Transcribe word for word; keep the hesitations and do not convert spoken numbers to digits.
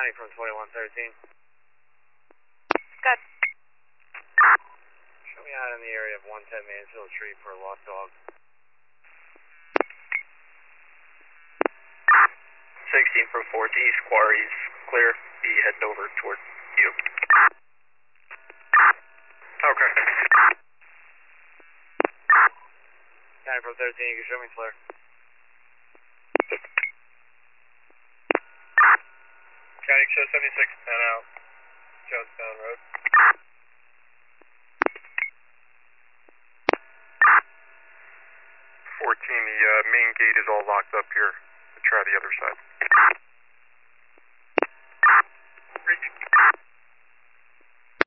County from twenty-one thirteen. Good. Show me out in the area of one ten Mansfield Street for a lost dog. sixteen from fourth East, Quarry's clear. Be heading over toward you. Okay. County from thirteen, you can show me clear. County show seventy-six, ten out. Jonestown Road. fourteen, the uh, main gate is all locked up here. Try the other side.